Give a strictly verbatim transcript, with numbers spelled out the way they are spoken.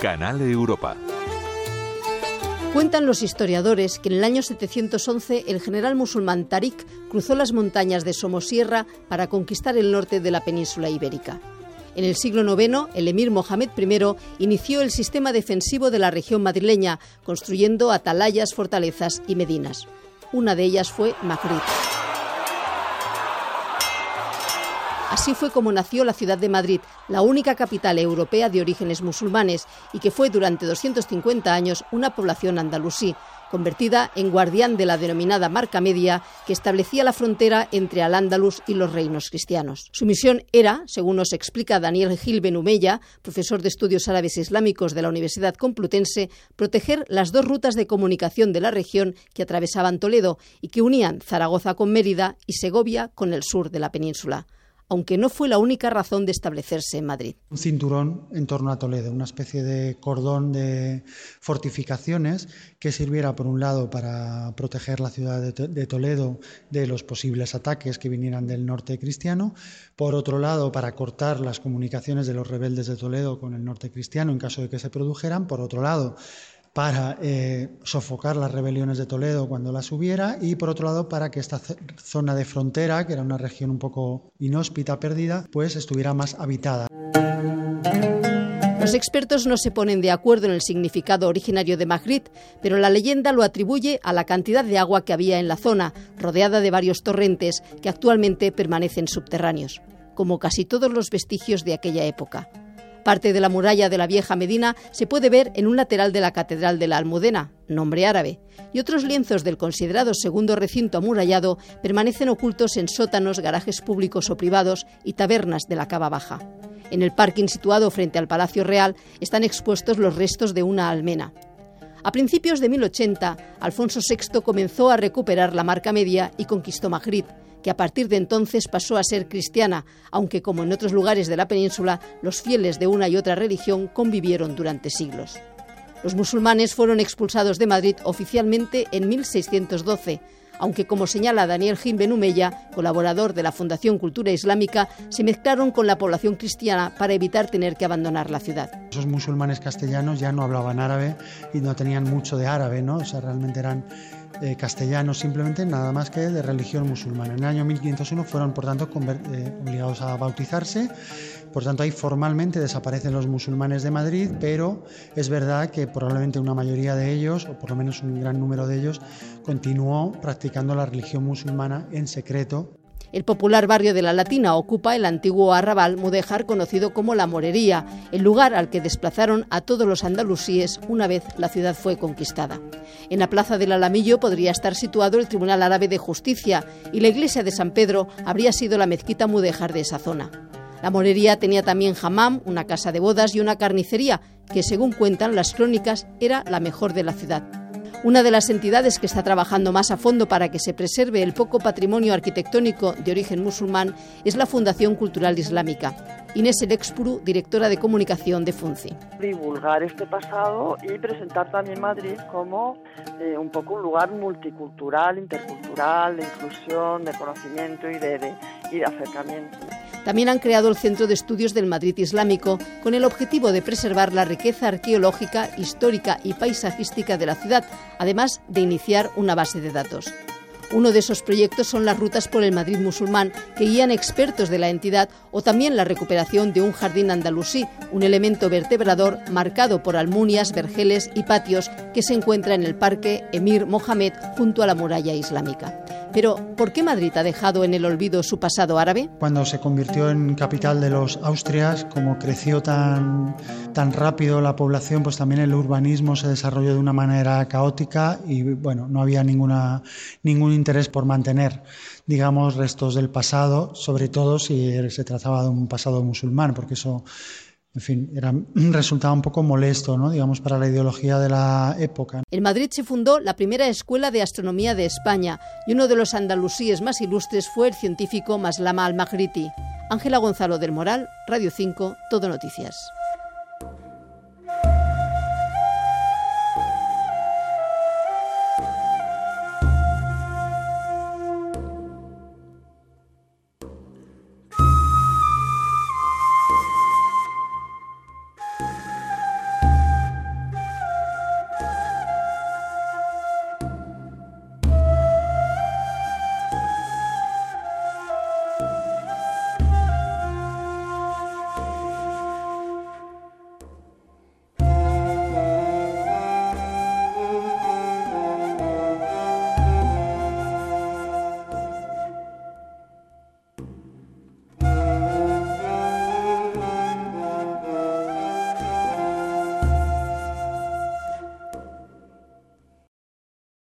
Canal Europa. Cuentan los historiadores que en el año setecientos once el general musulmán Tarik cruzó las montañas de Somosierra para conquistar el norte de la península ibérica. En el siglo noveno, el emir Mohamed primero inició el sistema defensivo de la región madrileña, construyendo atalayas, fortalezas y medinas. Una de ellas fue Madrid. Así fue como nació la ciudad de Madrid, la única capital europea de orígenes musulmanes y que fue durante doscientos cincuenta años una población andalusí, convertida en guardián de la denominada Marca Media, que establecía la frontera entre Al-Ándalus y los reinos cristianos. Su misión era, según nos explica Daniel Gil Ben Umeya, profesor de Estudios Árabes Islámicos de la Universidad Complutense, proteger las dos rutas de comunicación de la región que atravesaban Toledo y que unían Zaragoza con Mérida y Segovia con el sur de la península, aunque no fue la única razón de establecerse en Madrid. Un cinturón en torno a Toledo, una especie de cordón de fortificaciones que sirviera, por un lado, para proteger la ciudad de Toledo de los posibles ataques que vinieran del norte cristiano, por otro lado, para cortar las comunicaciones de los rebeldes de Toledo con el norte cristiano en caso de que se produjeran, por otro lado, para eh, sofocar las rebeliones de Toledo cuando las hubiera y, por otro lado, para que esta zona de frontera, que era una región un poco inhóspita, perdida, pues estuviera más habitada. Los expertos no se ponen de acuerdo en el significado originario de Madrid, pero la leyenda lo atribuye a la cantidad de agua que había en la zona, rodeada de varios torrentes que actualmente permanecen subterráneos, como casi todos los vestigios de aquella época. Parte de la muralla de la vieja Medina se puede ver en un lateral de la Catedral de la Almudena, nombre árabe, y otros lienzos del considerado segundo recinto amurallado permanecen ocultos en sótanos, garajes públicos o privados y tabernas de la Cava Baja. En el parking situado frente al Palacio Real están expuestos los restos de una almena. A principios de mil ochenta, Alfonso sexto comenzó a recuperar la Marca Media y conquistó Madrid, que a partir de entonces pasó a ser cristiana, aunque como en otros lugares de la península, los fieles de una y otra religión convivieron durante siglos. Los musulmanes fueron expulsados de Madrid oficialmente en mil seiscientos doce, aunque, como señala Daniel Gil Ben Umeya, colaborador de la Fundación Cultura Islámica, se mezclaron con la población cristiana para evitar tener que abandonar la ciudad. Esos musulmanes castellanos ya no hablaban árabe y no tenían mucho de árabe, ¿no? O sea, realmente eran eh, castellanos simplemente, nada más que de religión musulmana. En el año mil quinientos uno fueron, por tanto, eh, obligados a bautizarse. Por tanto, ahí formalmente desaparecen los musulmanes de Madrid, pero es verdad que probablemente una mayoría de ellos, o por lo menos un gran número de ellos, continuó practicando la religión musulmana en secreto. El popular barrio de La Latina ocupa el antiguo arrabal mudéjar conocido como La Morería, el lugar al que desplazaron a todos los andalusíes una vez la ciudad fue conquistada. En la plaza del Alamillo podría estar situado el Tribunal Árabe de Justicia y la iglesia de San Pedro habría sido la mezquita mudéjar de esa zona. La Morería tenía también hammam, una casa de bodas y una carnicería, que según cuentan las crónicas era la mejor de la ciudad. Una de las entidades que está trabajando más a fondo para que se preserve el poco patrimonio arquitectónico de origen musulmán es la Fundación Cultural Islámica. Inés Elexpuru, directora de comunicación de FUNCI. Divulgar este pasado y presentar también Madrid como eh, un poco un lugar multicultural, intercultural, de inclusión, de conocimiento y de, de, y de acercamiento. También han creado el Centro de Estudios del Madrid Islámico con el objetivo de preservar la riqueza arqueológica, histórica y paisajística de la ciudad, además de iniciar una base de datos. Uno de esos proyectos son las rutas por el Madrid musulmán que guían expertos de la entidad o también la recuperación de un jardín andalusí, un elemento vertebrador marcado por almunias, vergeles y patios que se encuentra en el Parque Emir Mohamed junto a la muralla islámica. Pero, ¿por qué Madrid ha dejado en el olvido su pasado árabe? Cuando se convirtió en capital de los Austrias, como creció tan, tan rápido la población, pues también el urbanismo se desarrolló de una manera caótica y, bueno, no había ninguna, ningún interés por mantener, digamos, restos del pasado, sobre todo si se trataba de un pasado musulmán, porque eso, en fin, era, resultaba un poco molesto, ¿no?, digamos, para la ideología de la época. En Madrid se fundó la primera escuela de astronomía de España y uno de los andalusíes más ilustres fue el científico Maslama al-Maghriti. Ángela Gonzalo del Moral, Radio cinco, Todo Noticias.